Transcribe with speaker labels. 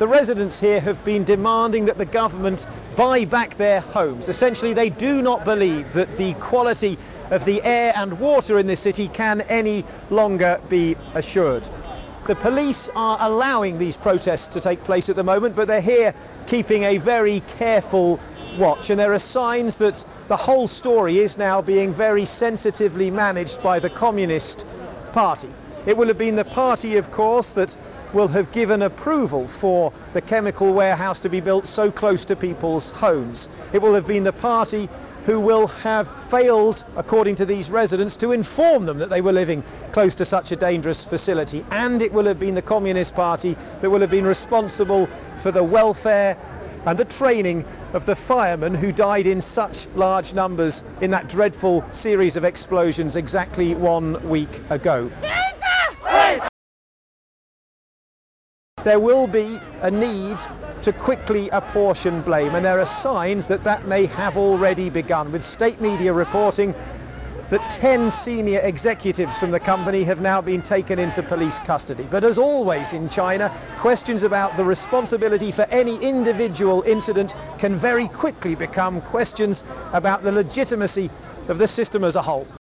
Speaker 1: The residents here have been demanding that the government buy back their homes. Essentially, they do not believe that the quality of the air and water in this city can any longer be assured. The police are allowing these protests to take place at the moment, but they're here keeping a very careful watch, and there are signs that the whole story is now being very sensitively managed by the Communist Party. It will have been the party, of course, that will have given approval for the chemical warehouse to be built so close to people's homes. It will have been the party who will have failed, according to these residents, to inform them that they were living close to such a dangerous facility. And it will have been the Communist Party that will have been responsible for the welfare and the training of the firemen who died in such large numbers in that dreadful series of explosions exactly 1 week ago. There will be a need to quickly apportion blame, and there are signs that that may have already begun, with state media reporting that 10 senior executives from the company have now been taken into police custody. But as always in China, questions about the responsibility for any individual incident can very quickly become questions about the legitimacy of the system as a whole.